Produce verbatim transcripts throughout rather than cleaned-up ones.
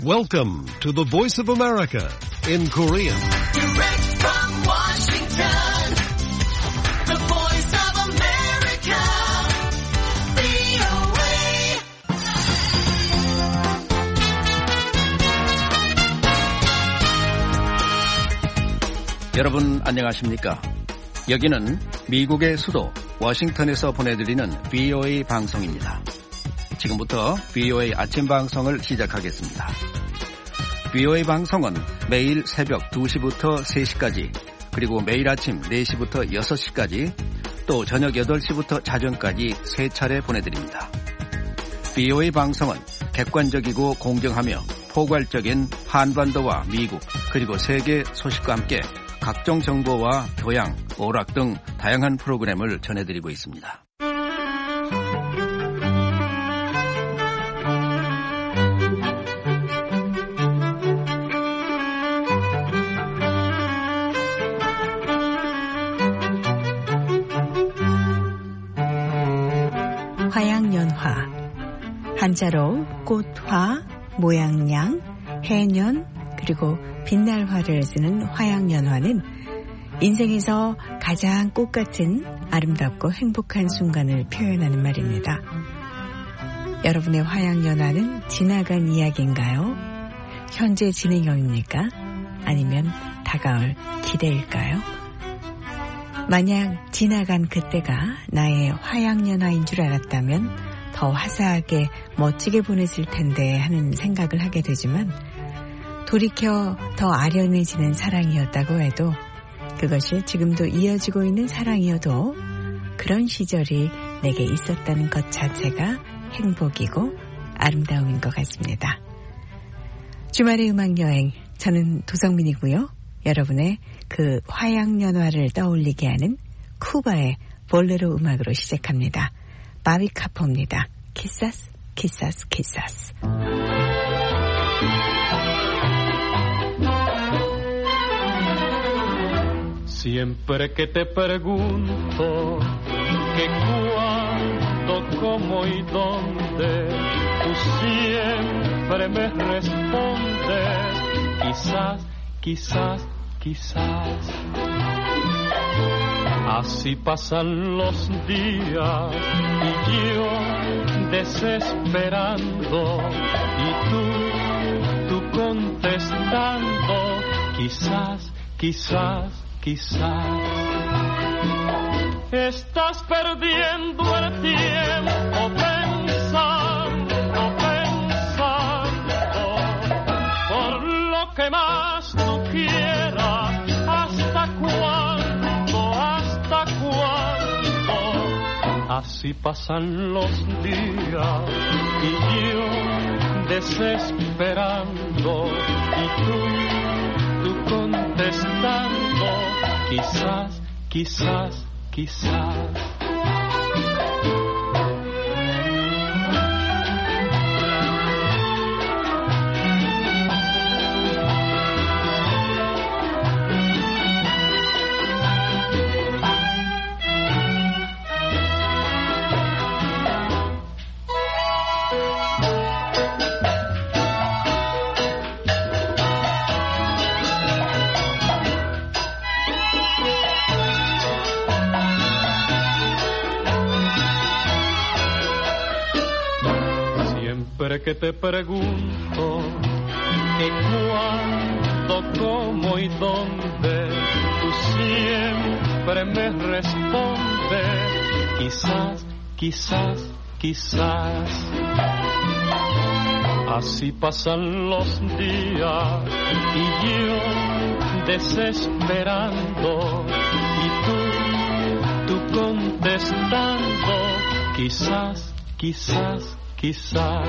Welcome to the Voice of America in Korean. Direct from Washington, the Voice of America, 브이오에이. 여러분 안녕하십니까? 여기는 미국의 수도 워싱턴에서 보내드리는 브이오에이 방송입니다. 지금부터 브이오에이 아침 방송을 시작하겠습니다. 브이오에이 방송은 매일 새벽 두 시부터 세 시까지, 그리고 매일 아침 네 시부터 여섯 시까지, 또 저녁 여덟 시부터 자정까지 세 차례 보내드립니다. 브이오에이 방송은 객관적이고 공정하며 포괄적인 한반도와 미국, 그리고 세계 소식과 함께 각종 정보와 교양, 오락 등 다양한 프로그램을 전해드리고 있습니다. 화양연화, 한자로 꽃화, 모양양, 해년, 그리고 빛날화를 쓰는 화양연화는 인생에서 가장 꽃같은 아름답고 행복한 순간을 표현하는 말입니다. 여러분의 화양연화는 지나간 이야기인가요? 현재 진행형입니까? 아니면 다가올 기대일까요? 만약 지나간 그때가 나의 화양연화인 줄 알았다면 더 화사하게 멋지게 보냈을 텐데 하는 생각을 하게 되지만, 돌이켜 더 아련해지는 사랑이었다고 해도, 그것이 지금도 이어지고 있는 사랑이어도 그런 시절이 내게 있었다는 것 자체가 행복이고 아름다움인 것 같습니다. 주말의 음악여행, 저는 도성민이고요. 여러분의 그 화양연화를 떠올리게 하는 쿠바의 볼레로 음악으로 시작합니다. 바비 카포입니다. 키사스, 키사스, 키사스. Siempre que te pregunto que cuándo, cómo y dónde, tú siempre me respondes, quizás, quizás, quizás. Así pasan los días y yo desesperando y tú, tú contestando, quizás, quizás. Quizás estás perdiendo el tiempo pensando, pensando por lo que más tú quieras. ¿Hasta cuándo? ¿Hasta cuándo? Así pasan los días y yo desesperando y tú, tú contestando, quizás, quizás, quizás. Siempre que te pregunto que cuándo, cómo y dónde, tú siempre me respondes, quizás, quizás, quizás. Así pasan los días y yo desesperando y tú, tú contestando, quizás, quizás, quizás.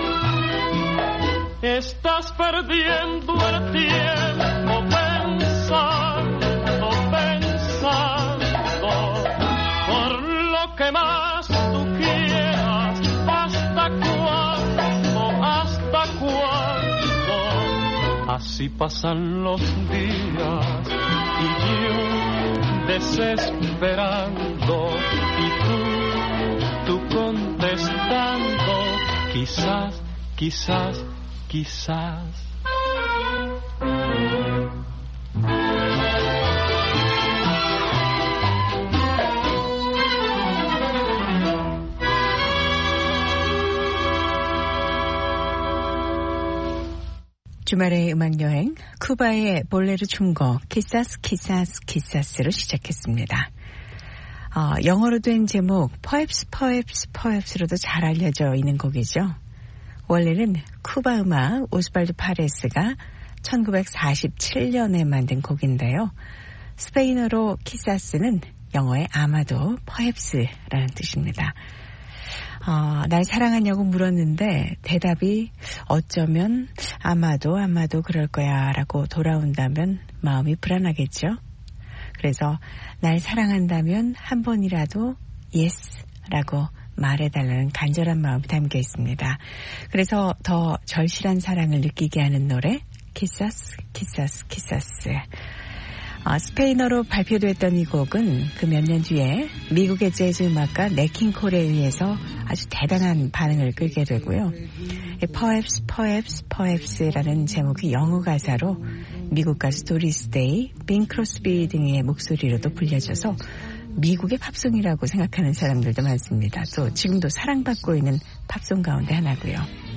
Estás perdiendo el tiempo pensando, pensando por lo que más tú quieras. ¿Hasta cuándo? ¿Hasta cuándo? Así pasan los días y yo desesperando y tú, tú contestando, quizás, quizás, quizás. 주말의 음악여행 쿠바의 볼레로 춤곡 키사스 키사스 키사스로 시작했습니다. 어, 영어로 된 제목 Perhaps Perhaps Perhaps로도 잘 알려져 있는 곡이죠. 원래는 쿠바 음악 오스발도 파레스가 천구백사십칠 년에 만든 곡인데요. 스페인어로 키사스는 영어의 아마도 Perhaps라는 뜻입니다. 어, 날 사랑하냐고 물었는데 대답이 어쩌면 아마도 아마도 그럴 거야 라고 돌아온다면 마음이 불안하겠죠. 그래서 날 사랑한다면 한 번이라도 yes 라고 말해달라는 간절한 마음이 담겨 있습니다. 그래서 더 절실한 사랑을 느끼게 하는 노래 키사스 키사스 키사스. 어, 스페인어로 발표됐던 이 곡은 그 몇 년 뒤에 미국의 재즈 음악가 네킹콜에 의해서 아주 대단한 반응을 끌게 되고요. Perhaps, Perhaps, Perhaps라는 제목이 영어 가사로 미국 가수 도리스 데이, 빈 크로스비 등의 목소리로도 불려져서 미국의 팝송이라고 생각하는 사람들도 많습니다. 또 지금도 사랑받고 있는 팝송 가운데 하나고요.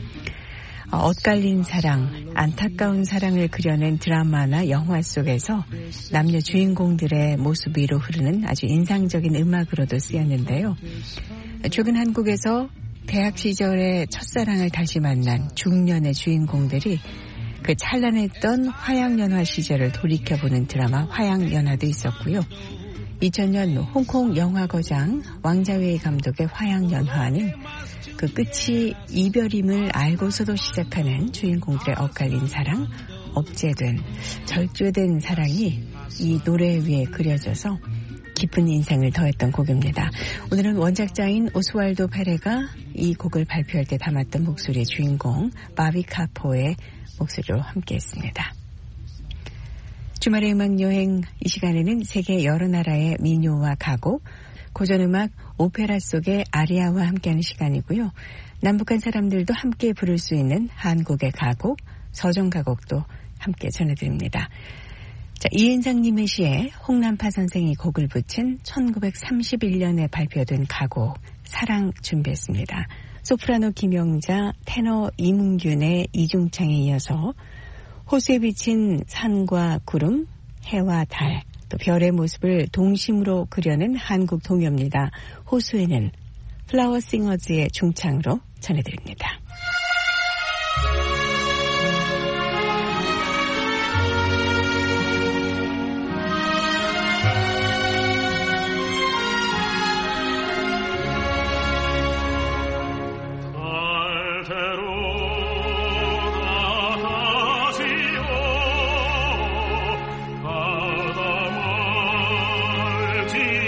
엇갈린 사랑, 안타까운 사랑을 그려낸 드라마나 영화 속에서 남녀 주인공들의 모습 위로 흐르는 아주 인상적인 음악으로도 쓰였는데요. 최근 한국에서 대학 시절의 첫사랑을 다시 만난 중년의 주인공들이 그 찬란했던 화양연화 시절을 돌이켜보는 드라마 화양연화도 있었고요. 이천 년 홍콩 영화거장 왕자웨이 감독의 화양연화는 그 끝이 이별임을 알고서도 시작하는 주인공들의 엇갈린 사랑, 억제된, 절조된 사랑이 이 노래 위에 그려져서 깊은 인상을 더했던 곡입니다. 오늘은 원작자인 오스왈도 페레가 이 곡을 발표할 때 담았던 목소리의 주인공 바비 카포의 목소리로 함께했습니다. 주말의 음악여행 이 시간에는 세계 여러 나라의 민요와 가곡, 고전음악 오페라 속의 아리아와 함께하는 시간이고요. 남북한 사람들도 함께 부를 수 있는 한국의 가곡, 서정가곡도 함께 전해드립니다. 자, 이은상님의 시에 홍남파 선생이 곡을 붙인 천구백삼십일 년에 발표된 가곡 사랑 준비했습니다. 소프라노 김영자, 테너 이문균의 이중창에 이어서 호수에 비친 산과 구름, 해와 달, 또 별의 모습을 동심으로 그려낸 한국 동요입니다. 호수에는 플라워 싱어즈의 중창으로 전해드립니다.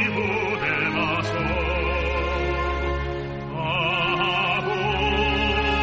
Oh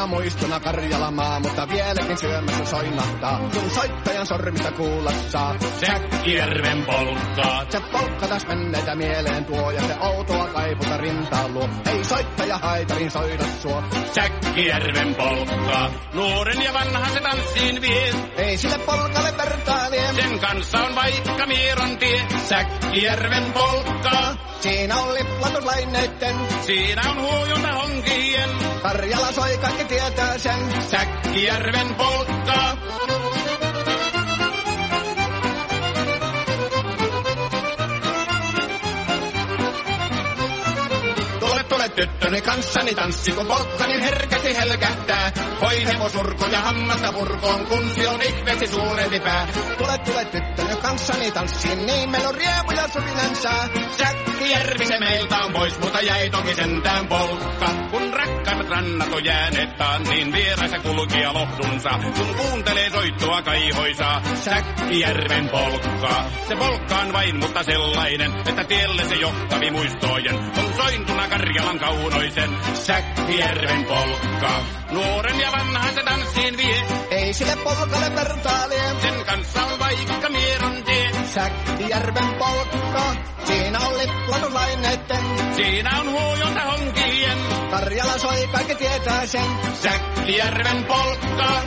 Muutama muistona Karjalamaa, mutta vieläkin syömässä soinahtaa. Kun soittajan sormista kuulla saa. Säkkijärven polkkaa. Se polkka taas menneitä mieleen tuo ja se outoa kaiputa rintaan luo. Ei soittaja haitarin soida suo. Säkkijärven polkkaa. Nuoren ja vanhan se tanssiin vie. Ei sille polkalle vertailee. Sen kanssa on vaikka Mieron tie. Säkkijärven polkkaa. Siinä on liplatuslaineitten. Siinä on huojunta honkien. Karjala soi, kaikki tietää sen. Säkkijärven polkkaa. Tule, tule tyttöni kanssani tanssi, kun polkkani herkästi helkähtää. Voi hevosurko ja hammasta purkoon, kun se on ihmeesi suurempi pää. Tule, tule tyttöni kanssani tanssi, niin meillä on riemuja sovinansa. Säkkijärvi se meiltä on pois, mutta jäi toki sentään polkka. Kun rakkaimmat rannat on jääneet taan, niin vieraissa kulkija lohdunsa. Kun kuuntelee soittoa kaihoisaa, Säkkijärven polkkaa. Se polkka on vain, mutta sellainen, että tielle se johtavi muistojen. On sointuna Karjalan kaunoisen, Säkkijärven polkkaa. Nuoren ja vanhan se tanssiin vie. Ei sille polkalle vertailee. Sen kanssa on vaikka Mieron tie. Säkkijärven polkka. Siinä on liplatuslaineitten. Siinä on huojonta honkien. Karjala soi, kaikki tietää sen. Säkkijärven polkkaa.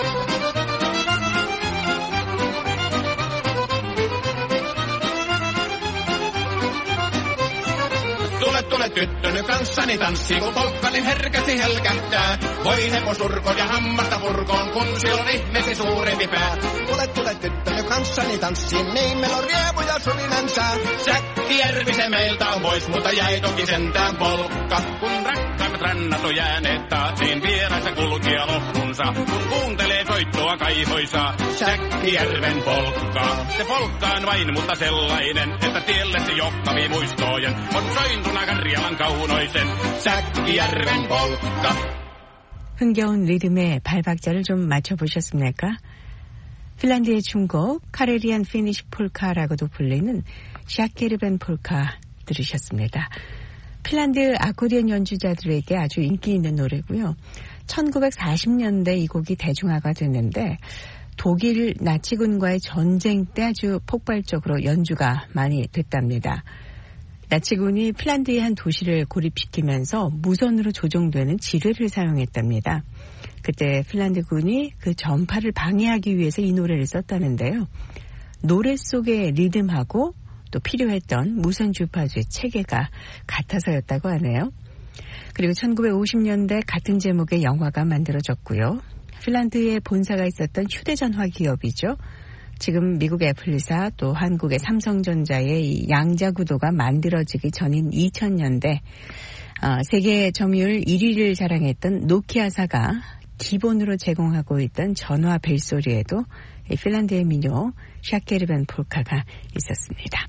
Tule, tule tyttöni kanssani tanssi, kun polkkani herkästi helkähtää. Voi hevosurko ja hammasta purkoon, kun se on ihmeesi suurempi pää. Tule, tule tyttöni kanssani tanssi, niin meillä on riemuja sovinansa. Säkkijärvi se meiltä on pois, mutta jäi toki sentään polkka. Kun rakkaimmat rannat on jääneet taas, niin vieraissa kulkija lohdunsa. Kun kuuntelee soittoa kaihoisaa, Säkkijärven polkkaa. Se polkka on vain, mutta sellainen, että tielle se johtavi muistojen. On sointuna Karjalan kaunoisen, Säkkijärven polkka. 흥겨운 리듬에 발박자를 좀 맞춰보셨습니까? 핀란드의 중곡 카레리안 피니시 폴카라고도 불리는 샤케르벤 폴카 들으셨습니다. 핀란드 아코디언 연주자들에게 아주 인기 있는 노래고요. 천구백사십 년대 이 곡이 대중화가 됐는데 독일 나치군과의 전쟁 때 아주 폭발적으로 연주가 많이 됐답니다. 나치군이 핀란드의 한 도시를 고립시키면서 무선으로 조종되는 지뢰를 사용했답니다. 그때 핀란드군이 그 전파를 방해하기 위해서 이 노래를 썼다는데요. 노래 속의 리듬하고 또 필요했던 무선 주파수의 체계가 같아서였다고 하네요. 그리고 천구백오십 년대 같은 제목의 영화가 만들어졌고요. 핀란드에 본사가 있었던 휴대전화 기업이죠. 지금 미국 애플리사 또 한국의 삼성전자의 이 양자구도가 만들어지기 전인 이천 년대 어, 세계 점유율 일 위를 자랑했던 노키아사가 기본으로 제공하고 있던 전화 벨소리에도 이 핀란드의 민요 샤케르벤 폴카가 있었습니다.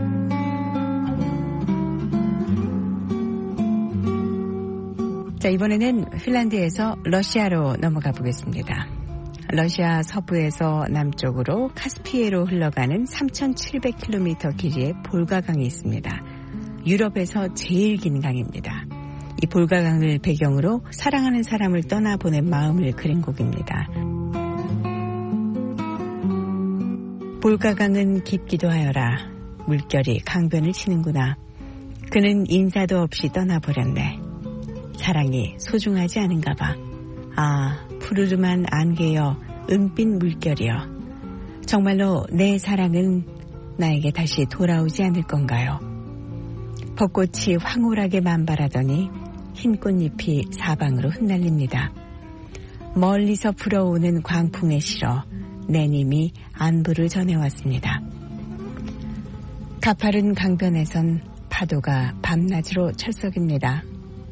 자, 이번에는 핀란드에서 러시아로 넘어가 보겠습니다. 러시아 서부에서 남쪽으로 카스피해로 흘러가는 삼천칠백 킬로미터 길이의 볼가강이 있습니다. 유럽에서 제일 긴 강입니다. 이 볼가강을 배경으로 사랑하는 사람을 떠나보낸 마음을 그린 곡입니다. 볼가강은 깊기도 하여라. 물결이 강변을 치는구나. 그는 인사도 없이 떠나버렸네. 사랑이 소중하지 않은가 봐. 아, 푸르름한 안개여 은빛 물결이여. 정말로 내 사랑은 나에게 다시 돌아오지 않을 건가요? 벚꽃이 황홀하게 만발하더니 흰 꽃잎이 사방으로 흩날립니다. 멀리서 불어오는 광풍에 실어 내님이 안부를 전해왔습니다. 가파른 강변에선 파도가 밤낮으로 철썩입니다.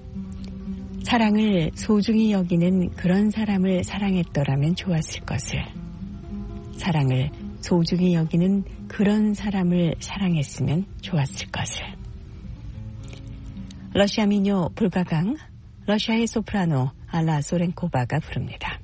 사랑을 소중히 여기는 그런 사람을 사랑했더라면 좋았을 것을. 사랑을 소중히 여기는 그런 사람을 사랑했으면 좋았을 것을. 러시아 민요 볼가강, 러시아의 소프라노 알라 소렌코바가 부릅니다.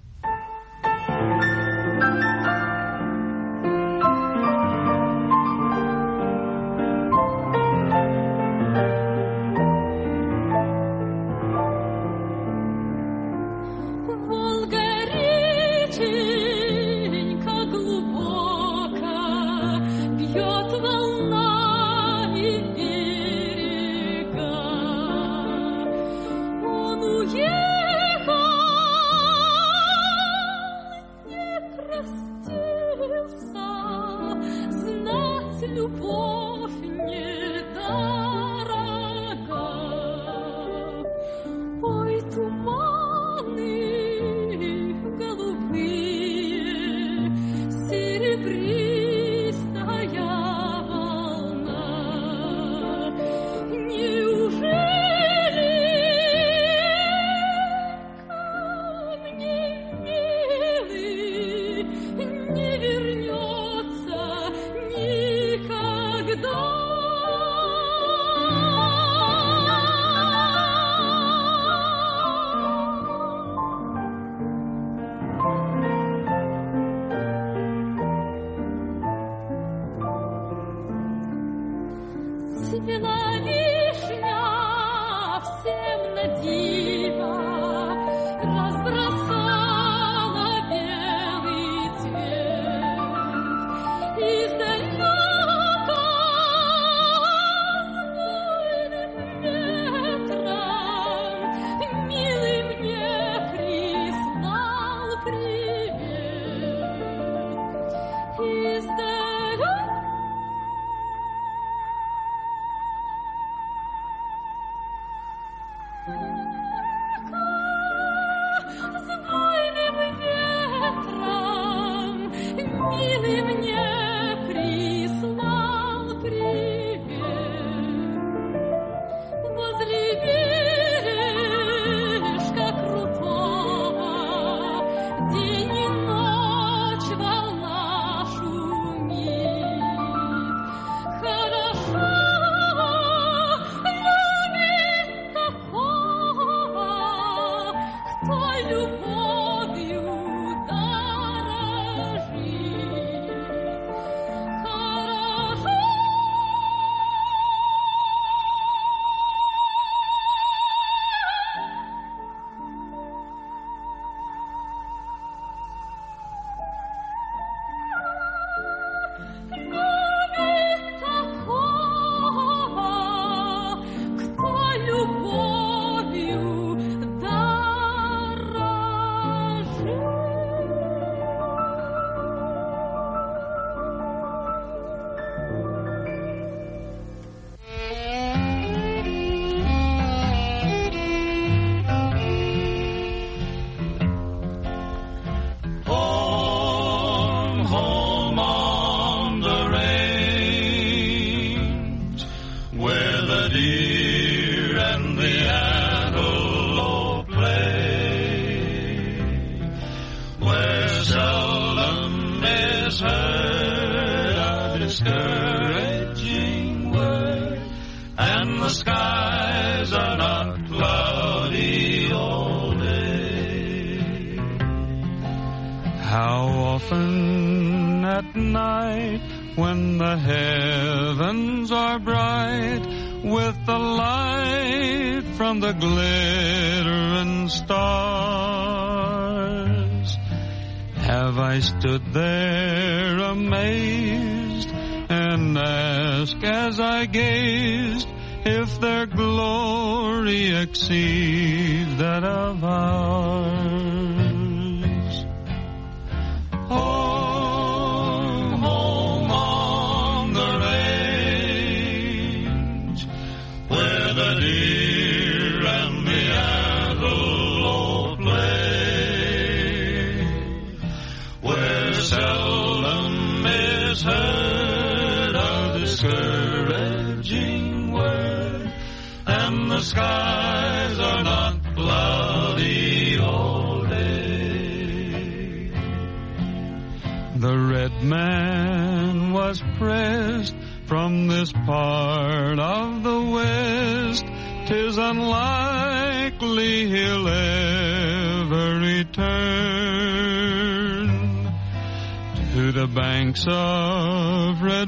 Of Red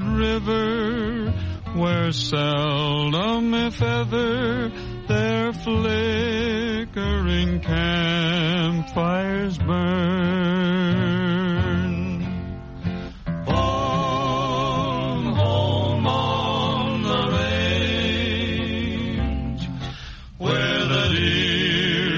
River, where seldom, if ever, their flickering campfires burn. Home, home on the range, where the deer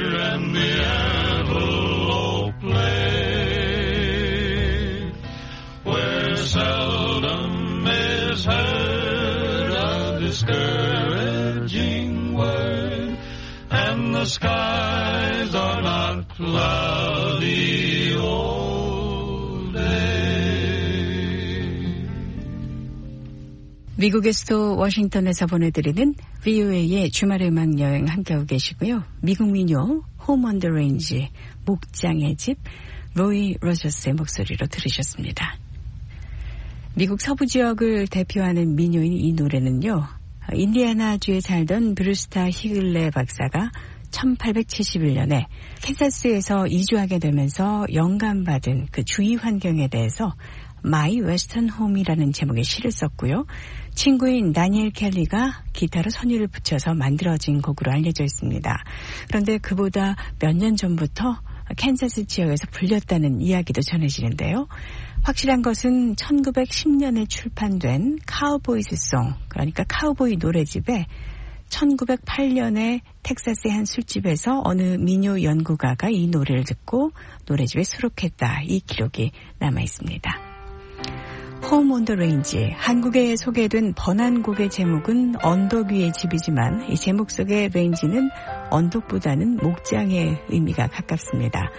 the skies are not cloudy all day. 미국의 수도 워싱턴에서 보내드리는 브이오에이의 주말의 음악 여행 함께하고 계시고요. 미국 민요 Home on the Range, 목장의 집, 로이 로저스의 목소리로 들으셨습니다. 미국 서부 지역을 대표하는 민요인 이 노래는요. 인디애나주에 살던 브루스타 히글레 박사가 천팔백칠십일 년에 캔자스에서 이주하게 되면서 영감받은 그 주위 환경에 대해서 My Western Home이라는 제목의 시를 썼고요. 친구인 다니엘 켈리가 기타로 선율을 붙여서 만들어진 곡으로 알려져 있습니다. 그런데 그보다 몇 년 전부터 캔자스 지역에서 불렸다는 이야기도 전해지는데요. 확실한 것은 천구백십 년에 출판된 카우보이스송, 그러니까 카우보이 노래집에 천구백팔 년에 텍사스의 한 술집에서 어느 민요 연구가가 이 노래를 듣고 노래집에 수록했다. 이 기록이 남아있습니다. Home on the Range, 한국에 소개된 번안곡의 제목은 언덕 위의 집이지만 이 제목 속의 레인지는 언덕보다는 목장의 의미가 가깝습니다.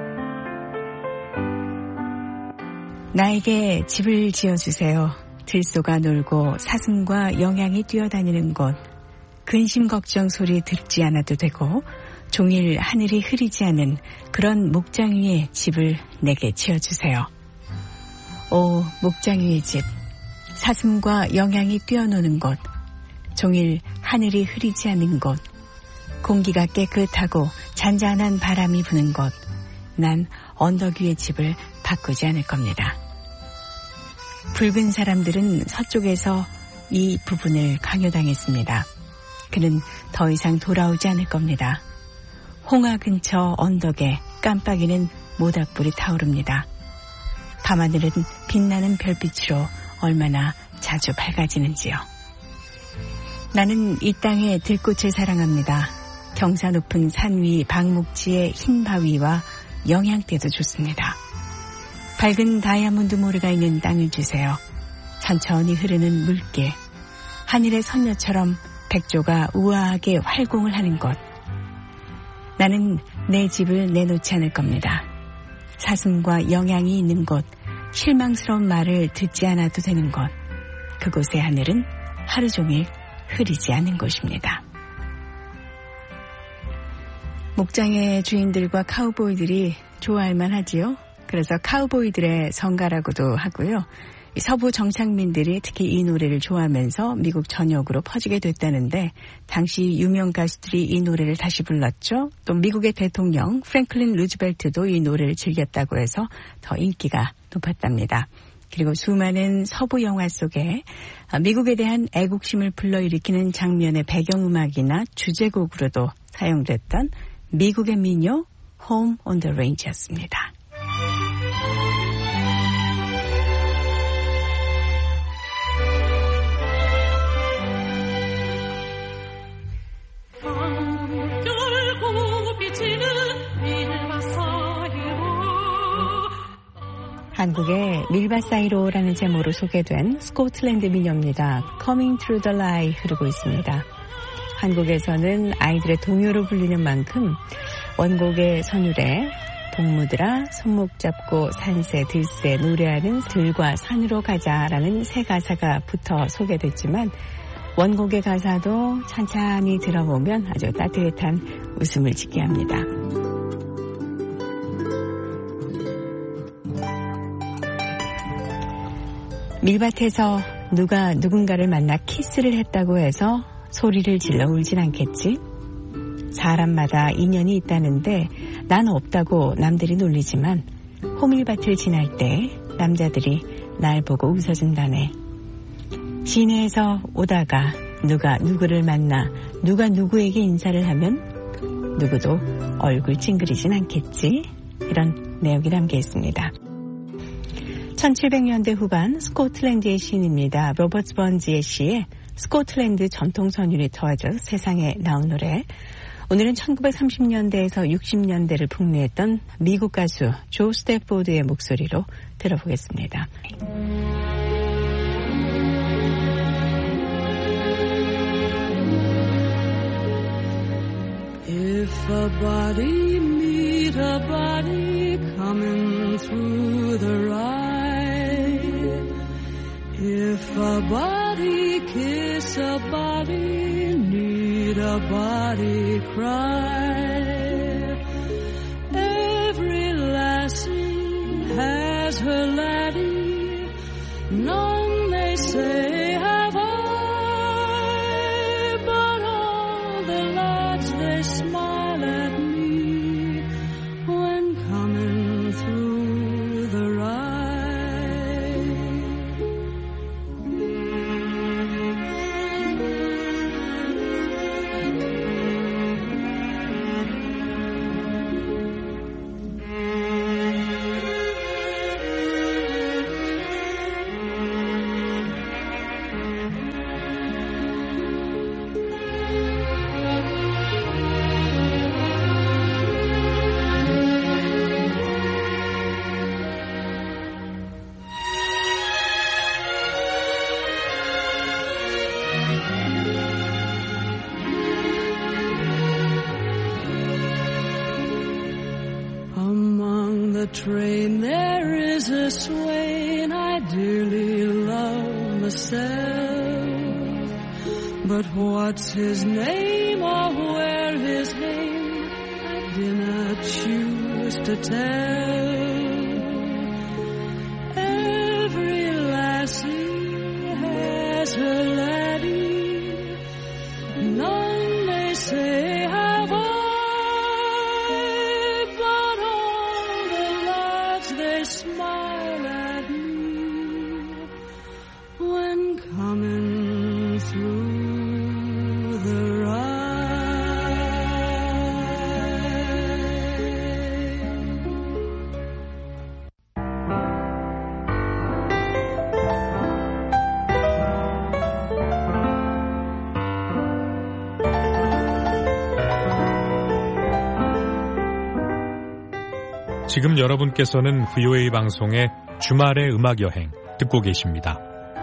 나에게 집을 지어주세요. 들소가 놀고 사슴과 영양이 뛰어다니는 곳. 근심 걱정 소리 듣지 않아도 되고 종일 하늘이 흐리지 않은 그런 목장 위에 집을 내게 지어주세요. 오, 목장 위의 집. 사슴과 영양이 뛰어노는 곳. 종일 하늘이 흐리지 않은 곳. 공기가 깨끗하고 잔잔한 바람이 부는 곳. 난 언덕 위의 집을 바꾸지 않을 겁니다. 붉은 사람들은 서쪽에서 이 부분을 강요당했습니다. 그는 더 이상 돌아오지 않을 겁니다. 홍하 근처 언덕에 깜빡이는 모닥불이 타오릅니다. 밤하늘은 빛나는 별빛으로 얼마나 자주 밝아지는지요. 나는 이 땅의 들꽃을 사랑합니다. 경사 높은 산 위 방목지의 흰 바위와 영양대도 좋습니다. 밝은 다이아몬드 모래가 있는 땅을 주세요. 천천히 흐르는 물길, 하늘의 선녀처럼 백조가 우아하게 활공을 하는 곳. 나는 내 집을 내놓지 않을 겁니다. 사슴과 영양이 있는 곳, 실망스러운 말을 듣지 않아도 되는 곳. 그곳의 하늘은 하루 종일 흐리지 않은 곳입니다. 목장의 주인들과 카우보이들이 좋아할 만하지요. 그래서 카우보이들의 성가라고도 하고요. 서부 정착민들이 특히 이 노래를 좋아하면서 미국 전역으로 퍼지게 됐다는데 당시 유명 가수들이 이 노래를 다시 불렀죠. 또 미국의 대통령 프랭클린 루즈벨트도 이 노래를 즐겼다고 해서 더 인기가 높았답니다. 그리고 수많은 서부 영화 속에 미국에 대한 애국심을 불러일으키는 장면의 배경음악이나 주제곡으로도 사용됐던 미국의 민요 Home on the Range였습니다. 한국의 밀밭 사이로라는 제목으로 소개된 스코틀랜드 민요입니다. Coming Through the Lie 흐르고 있습니다. 한국에서는 아이들의 동요로 불리는 만큼 원곡의 선율에 동무들아 손목 잡고 산새 들새 노래하는 들과 산으로 가자라는 세 가사가 붙어 소개됐지만 원곡의 가사도 찬찬히 들어보면 아주 따뜻한 웃음을 짓게 합니다. 밀밭에서 누가 누군가를 만나 키스를 했다고 해서 소리를 질러 울진 않겠지? 사람마다 인연이 있다는데 난 없다고 남들이 놀리지만 호밀밭을 지날 때 남자들이 날 보고 웃어준다네. 시내에서 오다가 누가 누구를 만나 누가 누구에게 인사를 하면 누구도 얼굴 찡그리진 않겠지? 이런 내용이 담겨 있습니다. 천칠백 년대 후반 스코틀랜드의 시인입니다. 로버트 번즈의 시에 스코틀랜드 전통 선율이 더해져 세상에 나온 노래. 오늘은 천구백삼십 년대에서 육십 년대를 풍미했던 미국 가수 조 스태포드의 목소리로 들어보겠습니다. If a body meet a body coming through the rye, if a body kiss a body, need a body cry, every lassie has her laddie, none may say have I, but all the lads they smile at me when coming through the rye. Among the train there is a swain I dearly love myself, but what's his name or where his name I dinna choose to tell. Every lassie has her laddie, none may say have I, they smile at me when coming through the rye. 지금 여러분께서는 브이오에이 방송의 주말의 음악여행 듣고 계십니다.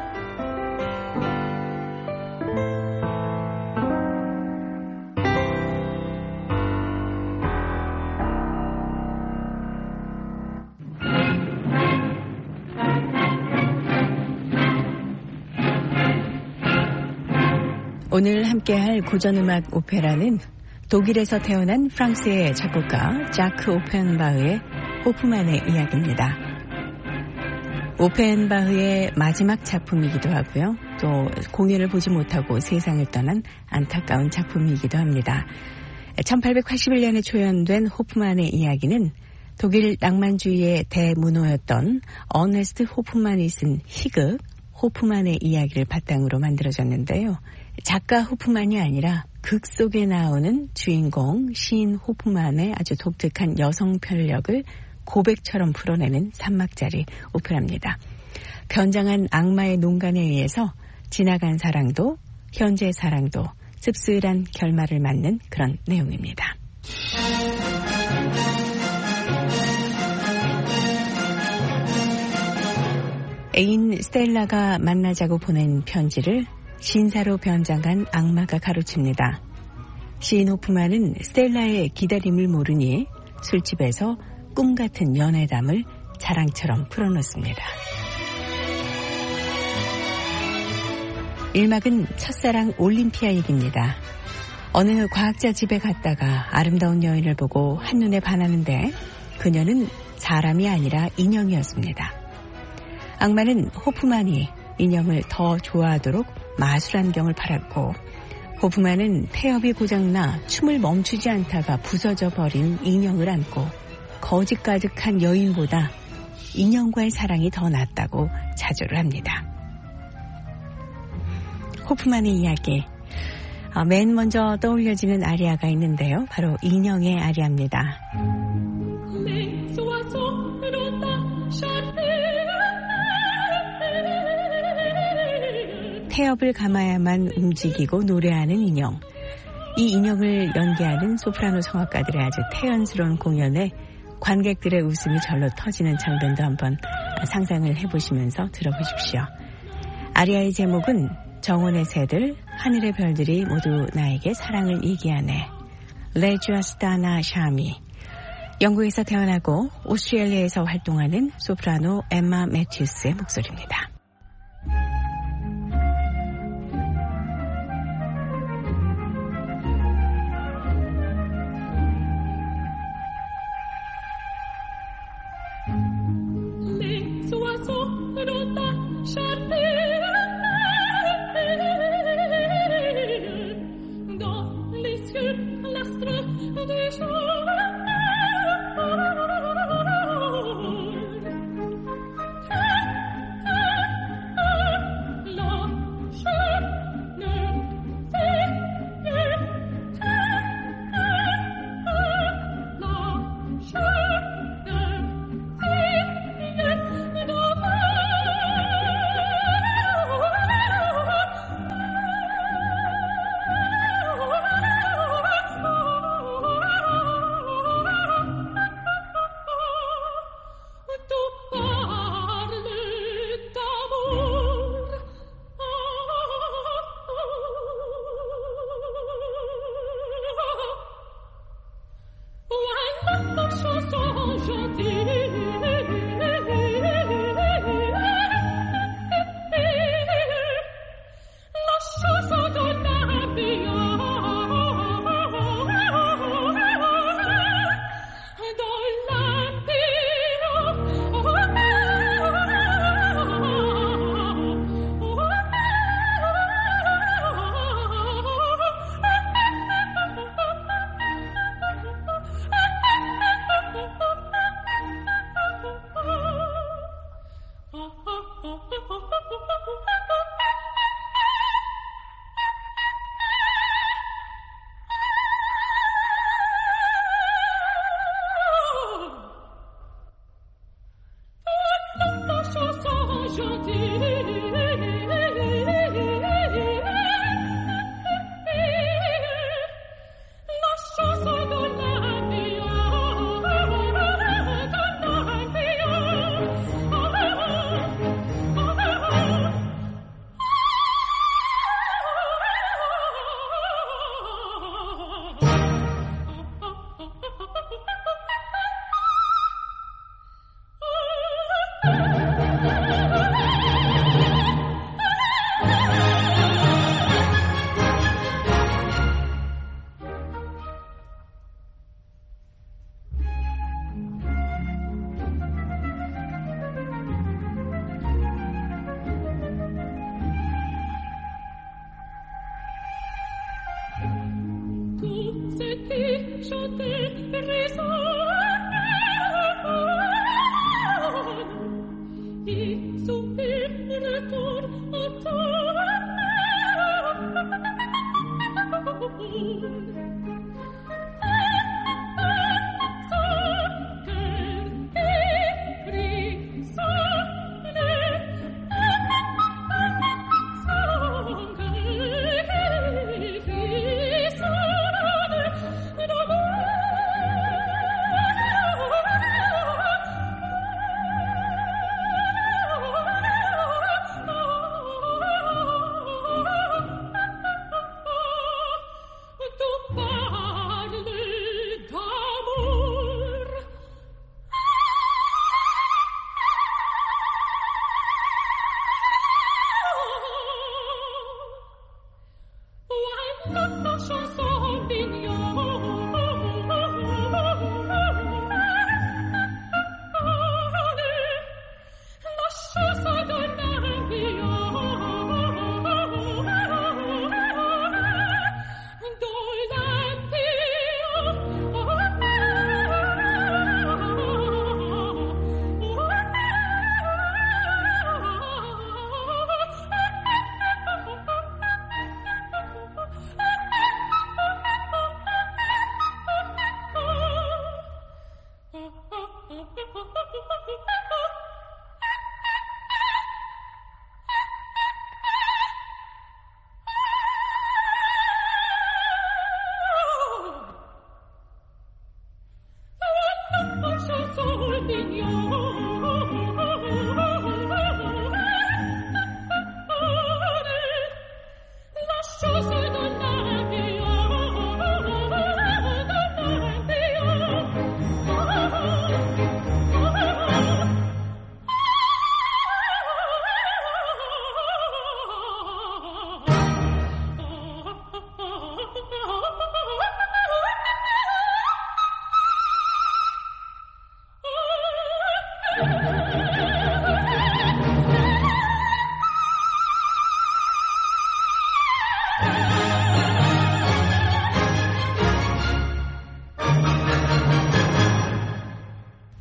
오늘 함께할 고전음악 오페라는 독일에서 태어난 프랑스의 작곡가 자크 오펜바흐의 호프만의 이야기입니다. 오펜바흐의 마지막 작품이기도 하고요. 또 공연을 보지 못하고 세상을 떠난 안타까운 작품이기도 합니다. 천팔백팔십일 년에 초연된 호프만의 이야기는 독일 낭만주의의 대문호였던 어네스트 호프만이 쓴 희극 호프만의 이야기를 바탕으로 만들어졌는데요. 작가 호프만이 아니라 극 속에 나오는 주인공 시인 호프만의 아주 독특한 여성 편력을 고백처럼 풀어내는 삼막짜리 오페라입니다. 변장한 악마의 농간에 의해서 지나간 사랑도 현재 사랑도 씁쓸한 결말을 맞는 그런 내용입니다. 애인 스텔라가 만나자고 보낸 편지를 신사로 변장한 악마가 가로칩니다. 시인 호프만은 스텔라의 기다림을 모르니 술집에서 꿈같은 연애담을 자랑처럼 풀어놓습니다. 일막은 첫사랑 올림피아 얘기입니다. 어느 과학자 집에 갔다가 아름다운 여인을 보고 한눈에 반하는데 그녀는 사람이 아니라 인형이었습니다. 악마는 호프만이 인형을 더 좋아하도록 마술안경을 팔았고 호프만은 폐업이 고장나 춤을 멈추지 않다가 부서져 버린 인형을 안고 거짓 가득한 여인보다 인형과의 사랑이 더 낫다고 자조를 합니다. 호프만의 이야기, 어, 맨 먼저 떠올려지는 아리아가 있는데요. 바로 인형의 아리아입니다. 태엽을 감아야만 움직이고 노래하는 인형. 이 인형을 연기하는 소프라노 성악가들의 아주 태연스러운 공연에 관객들의 웃음이 절로 터지는 장면도 한번 상상을 해보시면서 들어보십시오. 아리아의 제목은 정원의 새들, 하늘의 별들이 모두 나에게 사랑을 얘기하네. 레주아스타나 샤미. 영국에서 태어나고 오스트레일리아에서 활동하는 소프라노 엠마 매튜스의 목소리입니다.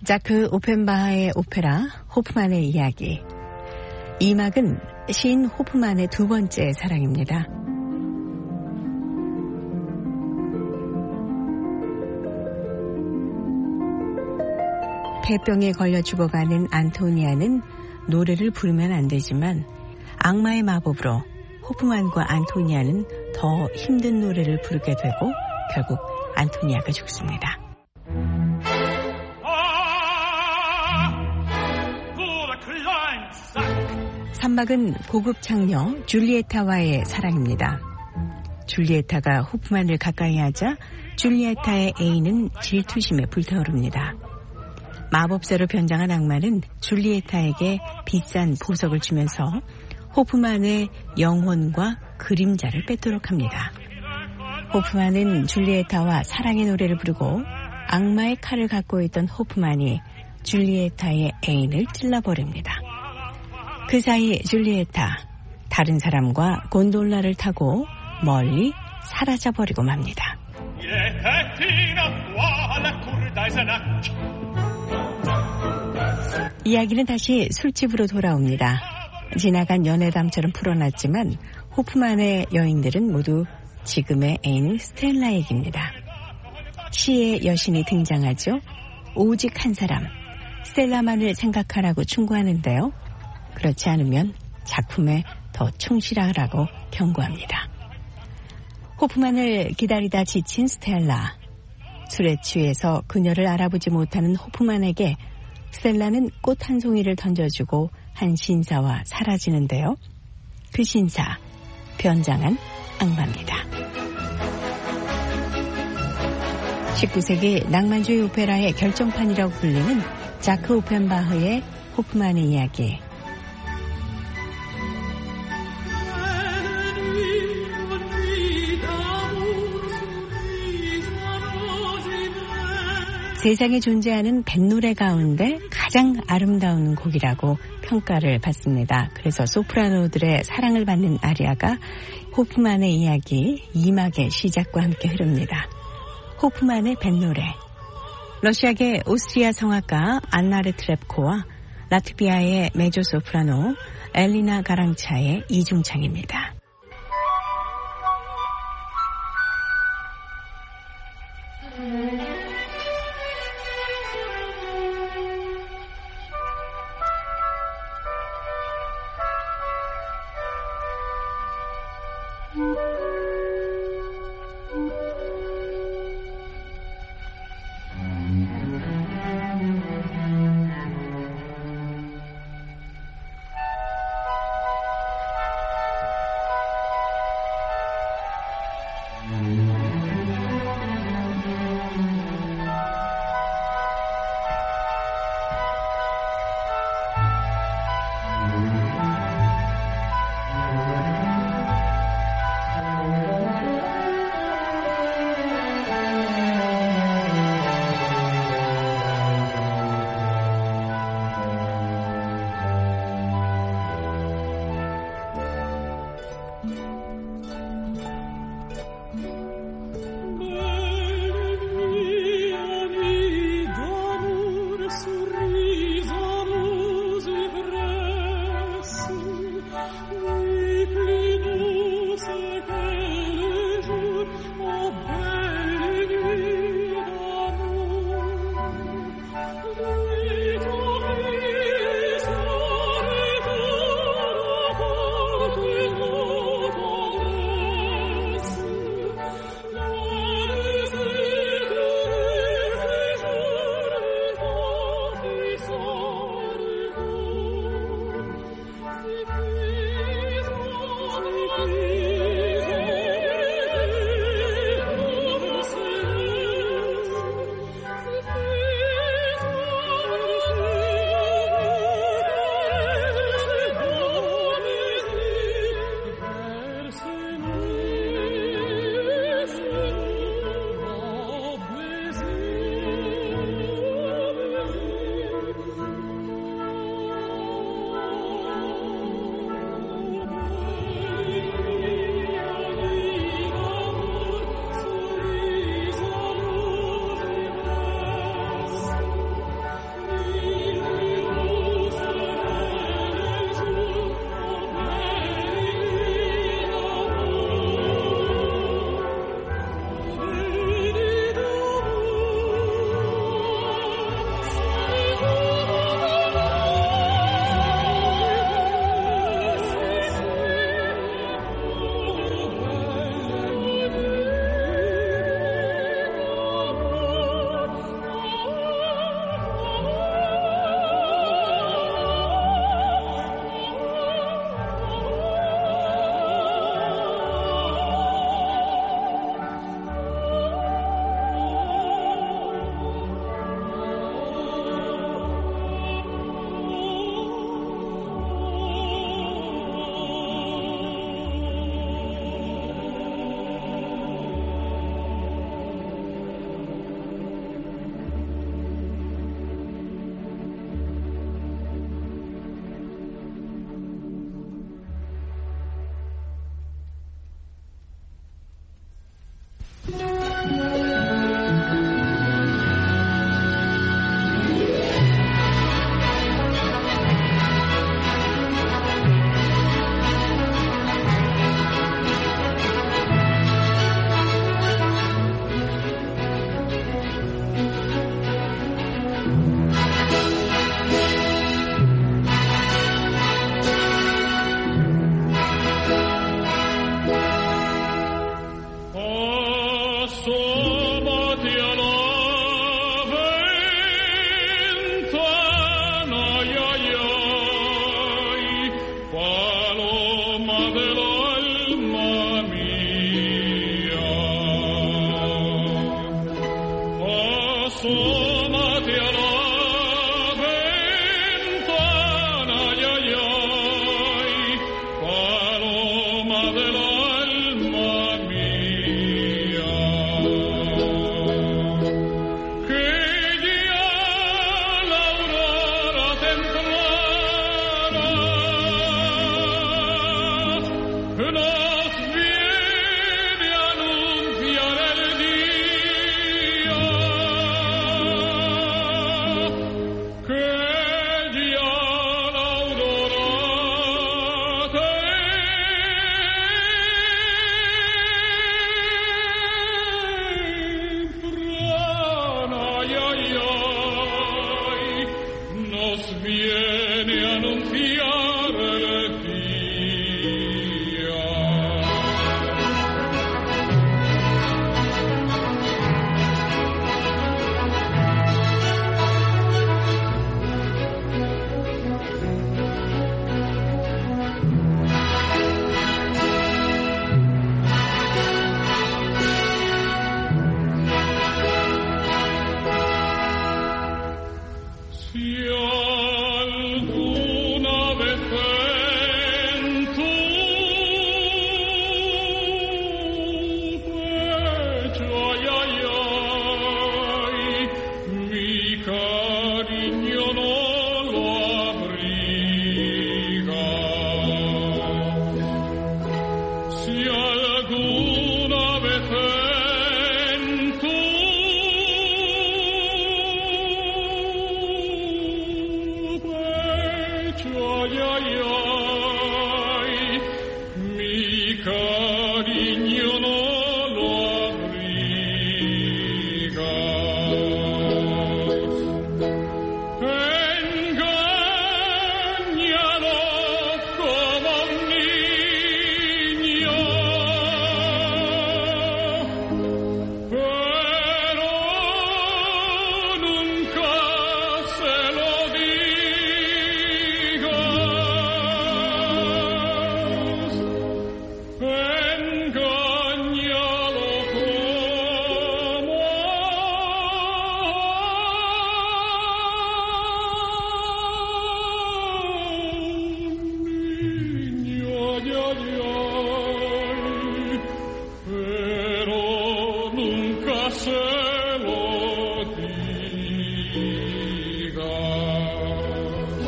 자크 오펜바하의 오페라 호프만의 이야기. 이 막은 시인 호프만의 두 번째 사랑입니다. 폐병에 걸려 죽어가는 안토니아는 노래를 부르면 안 되지만 악마의 마법으로 호프만과 안토니아는 더 힘든 노래를 부르게 되고 결국 안토니아가 죽습니다. 삼 막은 고급 창녀 줄리에타와의 사랑입니다. 줄리에타가 호프만을 가까이 하자 줄리에타의 애인은 질투심에 불타오릅니다. 마법사로 변장한 악마는 줄리에타에게 비싼 보석을 주면서 호프만의 영혼과 그림자를 뺏도록 합니다. 호프만은 줄리에타와 사랑의 노래를 부르고 악마의 칼을 갖고 있던 호프만이 줄리에타의 애인을 찔러버립니다. 그 사이 줄리에타, 다른 사람과 곤돌라를 타고 멀리 사라져버리고 맙니다. 이야기는 다시 술집으로 돌아옵니다. 지나간 연애담처럼 풀어놨지만 호프만의 여인들은 모두 지금의 애인 스텔라 얘기입니다. 시의 여신이 등장하죠. 오직 한 사람, 스텔라만을 생각하라고 충고하는데요. 그렇지 않으면 작품에 더 충실하라고 경고합니다. 호프만을 기다리다 지친 스텔라. 술에 취해서 그녀를 알아보지 못하는 호프만에게 스텔라는 꽃 한 송이를 던져주고 한 신사와 사라지는데요. 그 신사, 변장한 악마입니다. 십구 세기 낭만주의 오페라의 결정판이라고 불리는 자크 오펜바흐의 호프만의 이야기. 세상에 존재하는 뱃노래 가운데 가장 아름다운 곡이라고 평가를 받습니다. 그래서 소프라노들의 사랑을 받는 아리아가 호프만의 이야기 이 막의 시작과 함께 흐릅니다. 호프만의 뱃노래. 러시아계 오스트리아 성악가 안나 레트랩코와 라트비아의 메조소프라노 엘리나 가랑차의 이중창입니다. asómate a la ventana, ay, ay, ay, paloma del alma mía, que ya la aurora temprana nos viene a anunciar el día, que ya la aurora temprana, ay, ay, ay, nos viene a anunciar el día. Si alguna vez en tu pecho, ay, ay, ay, mi cariño no lo abriga, si alguna vez en tu pecho, ay, ay, ay, mi cariño no lo abriga. Engáñalo como un niño, pero nunca se lo digas. Engáñalo como un niño, ay, ay, ay, pero nunca se lo digas.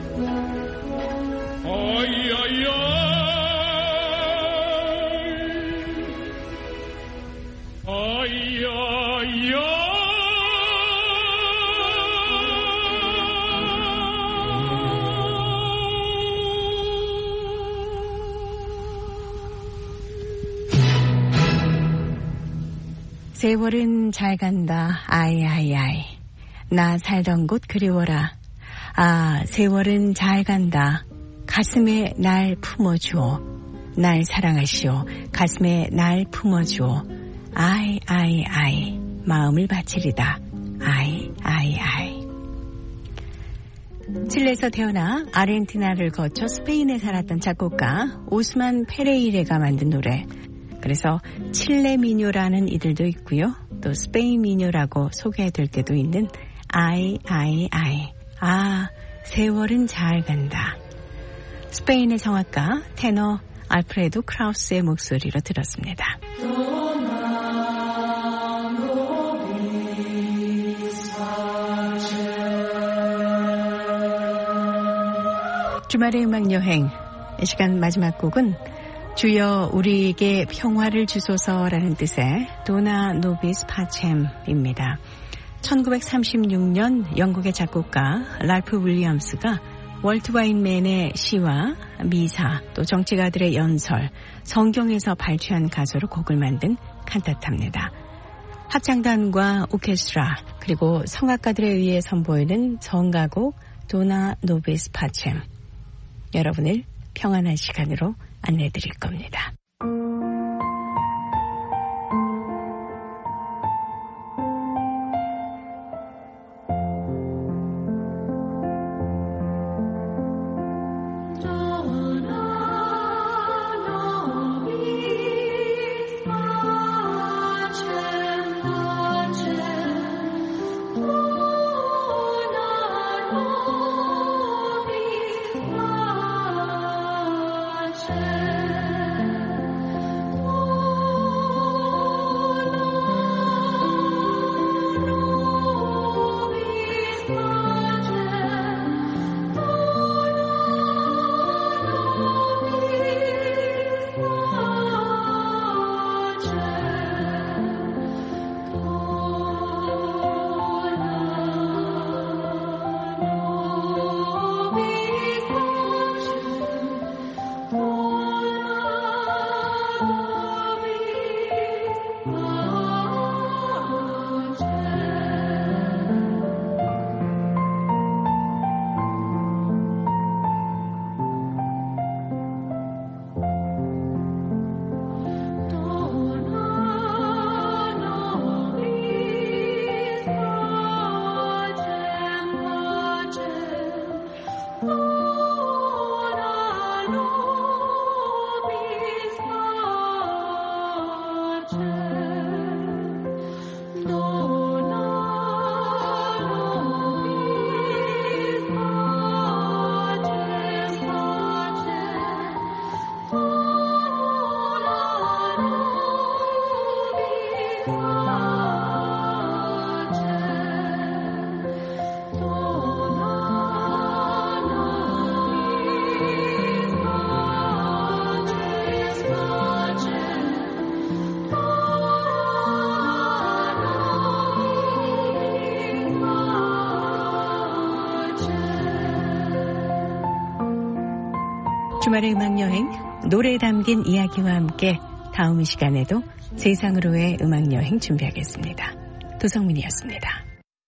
Ay, ay, ay, ay, ay, 세월은 잘 간다. 아이, 아이, 아이. 나 살던 곳 그리워라. 아, 세월은 잘 간다. 가슴에 날 품어주오. 날 사랑하시오. 가슴에 날 품어주오. 아이, 아이, 아이. 마음을 바치리다. 아이, 아이, 아이. 칠레에서 태어나 아르헨티나를 거쳐 스페인에 살았던 작곡가 오스만 페레이레가 만든 노래. 그래서 칠레 미녀라는 이들도 있고요. 또 스페인 미녀라고 소개될 때도 있는 아이, 아이, 아이. 아, 세월은 잘 간다. 스페인의 성악가 테너 알프레도 크라우스의 목소리로 들었습니다. 주말의 음악여행, 이 시간 마지막 곡은 주여 우리에게 평화를 주소서라는 뜻의 도나 노비스 파쳔입니다. 천구백삼십육 년 영국의 작곡가 랄프 윌리엄스가 월트 와인맨의 시와 미사, 또 정치가들의 연설, 성경에서 발췌한 가사로 곡을 만든 칸타타입니다. 합창단과 오케스트라, 그리고 성악가들에 의해 선보이는 성가곡 도나 노비스 파쳔. 여러분을 평안한 시간으로 안내드릴 겁니다. 주말의 음악여행, 노래 담긴 이야기와 함께 다음 시간에도 세상으로의 음악여행 준비하겠습니다. 도성민이었습니다.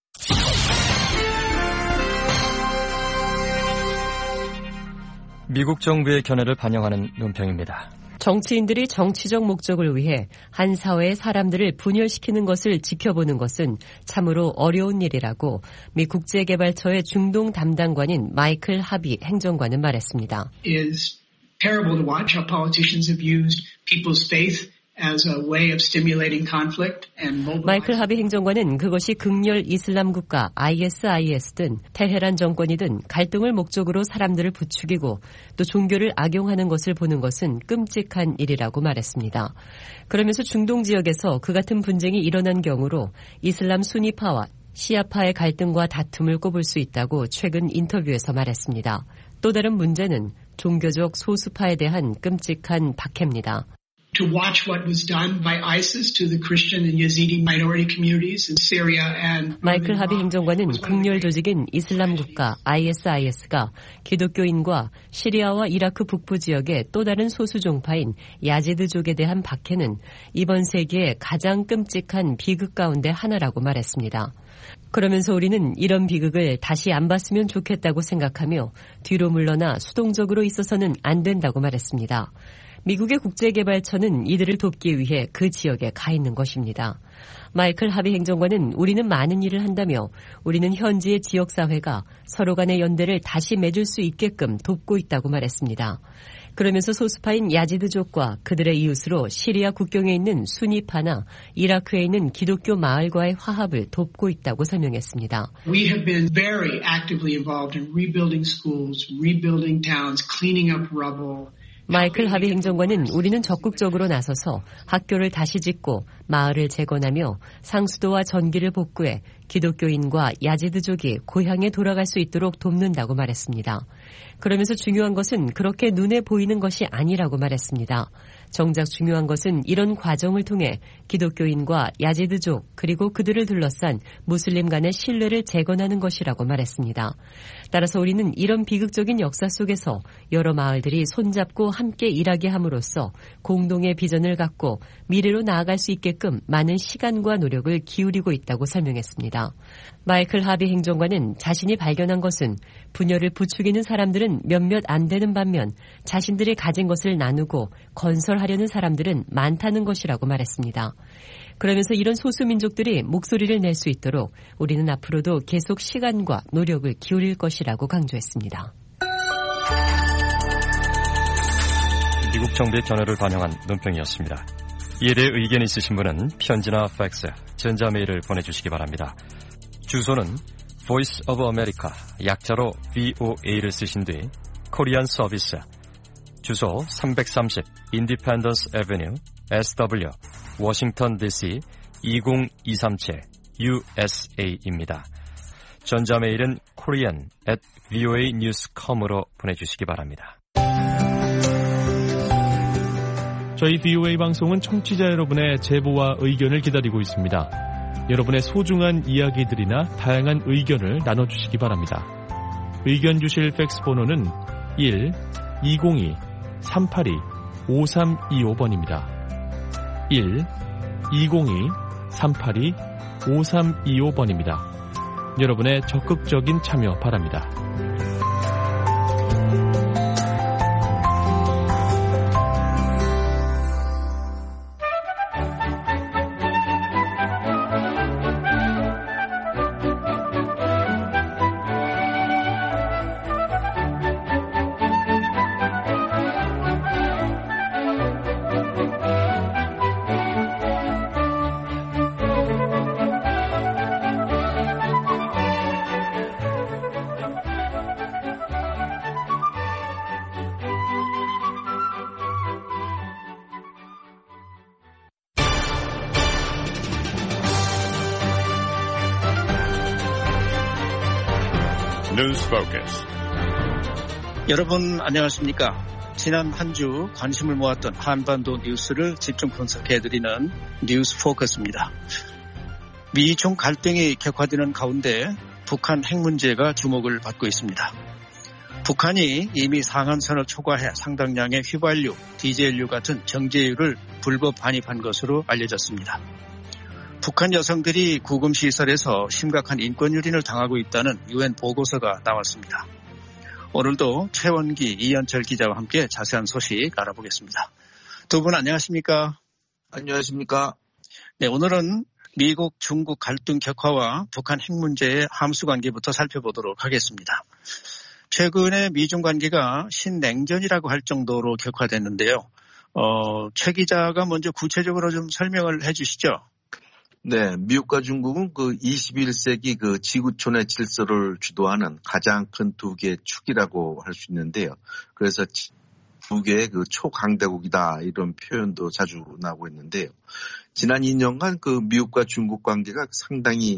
미국 정부의 견해를 반영하는 논평입니다. 정치인들이 정치적 목적을 위해 한 사회의 사람들을 분열시키는 것을 지켜보는 것은 참으로 어려운 일이라고 미 국제개발처의 중동 담당관인 마이클 하비 행정관은 말했습니다. It is terrible to watch how politicians have used people's faith as a way of stimulating conflict and mobilizing. 마이클 하비 행정관은 그것이 극렬 이슬람 국가 아이에스아이에스든 테헤란 정권이든 갈등을 목적으로 사람들을 부추기고 또 종교를 악용하는 것을 보는 것은 끔찍한 일이라고 말했습니다. 그러면서 중동 지역에서 그 같은 분쟁이 일어난 경우로 이슬람 수니파와 시아파의 갈등과 다툼을 꼽을 수 있다고 최근 인터뷰에서 말했습니다. 또 다른 문제는 종교적 소수파에 대한 끔찍한 박해입니다. To watch what was done by ISIS to the Christian and Yazidi minority communities in Syria and 마이클 하비 행정관은 극렬 조직인 이슬람 국가 아이에스아이에스가 기독교인과 시리아와 이라크 북부 지역의 또 다른 소수 종파인 야지드족에 대한 박해는 이번 세기의 가장 끔찍한 비극 가운데 하나라고 말했습니다. 그러면서 우리는 이런 비극을 다시 안 봤으면 좋겠다고 생각하며 뒤로 물러나 수동적으로 있어서는 안 된다고 말했습니다. 미국의 국제개발처는 이들을 돕기 위해 그 지역에 가 있는 것입니다. 마이클 하비 행정관은 우리는 많은 일을 한다며 우리는 현지의 지역사회가 서로 간의 연대를 다시 맺을 수 있게끔 돕고 있다고 말했습니다. 그러면서 소수파인 야지드족과 그들의 이웃으로 시리아 국경에 있는 수니파나 이라크에 있는 기독교 마을과의 화합을 돕고 있다고 설명했습니다. We have been very actively involved in rebuilding schools, rebuilding towns, cleaning up rubble. 마이클 하비 행정관은 우리는 적극적으로 나서서 학교를 다시 짓고 마을을 재건하며 상수도와 전기를 복구해 기독교인과 야지드족이 고향에 돌아갈 수 있도록 돕는다고 말했습니다. 그러면서 중요한 것은 그렇게 눈에 보이는 것이 아니라고 말했습니다. 정작 중요한 것은 이런 과정을 통해 기독교인과 야지드족 그리고 그들을 둘러싼 무슬림 간의 신뢰를 재건하는 것이라고 말했습니다. 따라서 우리는 이런 비극적인 역사 속에서 여러 마을들이 손잡고 함께 일하게 함으로써 공동의 비전을 갖고 미래로 나아갈 수 있게끔 많은 시간과 노력을 기울이고 있다고 설명했습니다. 마이클 하비 행정관은 자신이 발견한 것은 분열을 부추기는 사람들은 몇몇 안 되는 반면 자신들이 가진 것을 나누고 건설하려는 사람들은 많다는 것이라고 말했습니다. 그러면서 이런 소수민족들이 목소리를 낼 수 있도록 우리는 앞으로도 계속 시간과 노력을 기울일 것이라고 강조했습니다. 미국 정부의 견해를 반영한 논평이었습니다. 이에 대해 의견이 있으신 분은 편지나 팩스, 전자메일을 보내주시기 바랍니다. 주소는 Voice of America, 약자로 브이오에이를 쓰신 뒤 코리안 서비스, 주소 삼백삼십 Independence Avenue, 에스더블유, 워싱턴 디씨 이공이삼칠 유에스에이입니다. 전자메일은 korean at voa news dot com으로 보내주시기 바랍니다. 저희 브이오에이 방송은 청취자 여러분의 제보와 의견을 기다리고 있습니다. 여러분의 소중한 이야기들이나 다양한 의견을 나눠주시기 바랍니다. 의견 주실 팩스 번호는 일 이공이 삼팔이 오삼이오 번입니다. 일 이공이 삼팔이 오삼이오 번입니다. 여러분의 적극적인 참여 바랍니다. 뉴스 포커스. 여러분 안녕하십니까? 지난 한 주 관심을 모았던 한반도 뉴스를 집중 분석해드리는 뉴스 포커스입니다. 미중 갈등이 격화되는 가운데 북한 핵 문제가 주목을 받고 있습니다. 북한이 이미 상한선을 초과해 상당량의 휘발유, 디젤유 같은 정제유를 불법 반입한 것으로 알려졌습니다. 북한 여성들이 구금시설에서 심각한 인권유린을 당하고 있다는 유엔 보고서가 나왔습니다. 오늘도 최원기, 이현철 기자와 함께 자세한 소식 알아보겠습니다. 두 분 안녕하십니까? 안녕하십니까? 네, 오늘은 미국, 중국 갈등 격화와 북한 핵 문제의 함수 관계부터 살펴보도록 하겠습니다. 최근에 미중 관계가 신냉전이라고 할 정도로 격화됐는데요. 어, 최 기자가 먼저 구체적으로 좀 설명을 해 주시죠. 네, 미국과 중국은 그 이십일 세기 그 지구촌의 질서를 주도하는 가장 큰 두 개의 축이라고 할 수 있는데요. 그래서 두 개의 그 초강대국이다 이런 표현도 자주 나오고 있는데요. 지난 이 년간 그 미국과 중국 관계가 상당히